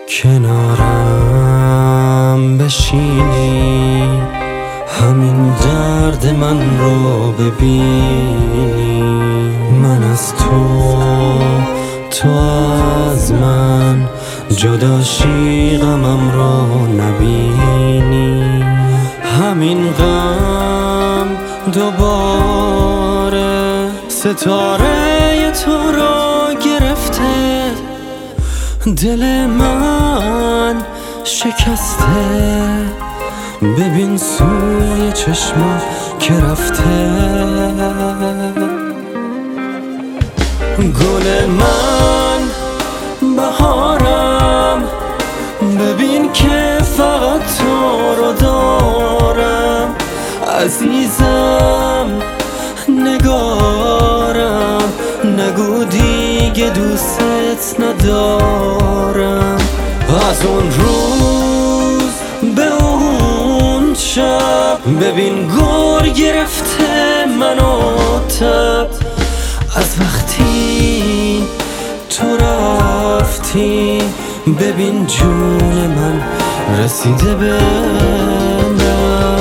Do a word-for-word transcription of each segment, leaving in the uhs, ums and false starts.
کنارم بشینی، همین درد من رو ببینی. من از تو، تو از من، جداشی غمم رو نبینی. همین غم دوباره ستاره تو رو گرفته، دل من شکسته. ببین سوی چشمم که رفته. گل من بهارم، ببین که فقط تو رو دارم. عزیزم نگارم، نگو دیگه دوست ندارم. از اون روز به اون شب، ببین گور گرفته منو تب. از وقتی تو رفتی، ببین جون من رسیده به لب.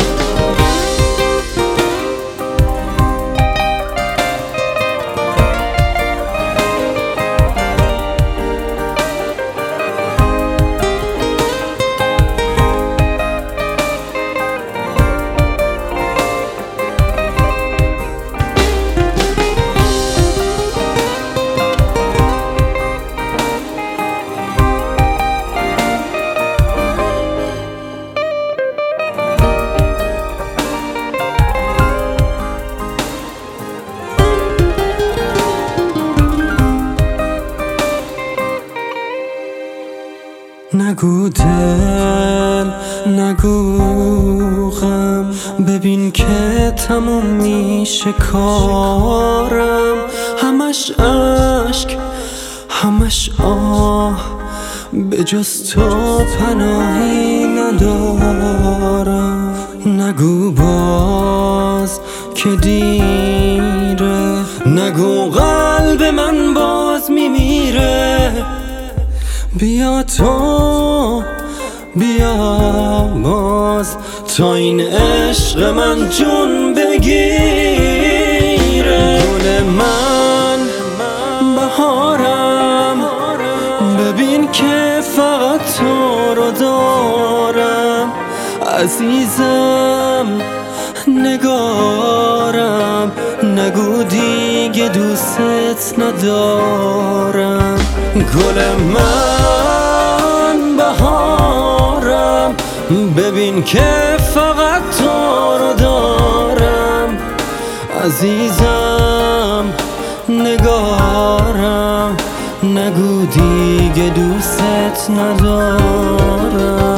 نگو دل، نگو غم، ببین که تموم میشه کارم. همش عشق، همش آه، به جز تو پناهی ندارم. نگو باز که دیره، نگو قلب من باز میمیره. بیا تو، بیا باز، تا این عشق من جون بگیره. گل من بهارم، ببین که فقط تو رو دارم. عزیزم نگارم، نگو دیگه دوست ندارم. گل من بهارم، ببین که فقط تو رو دارم. عزیزم نگارم، نگو دیگه دوست ندارم.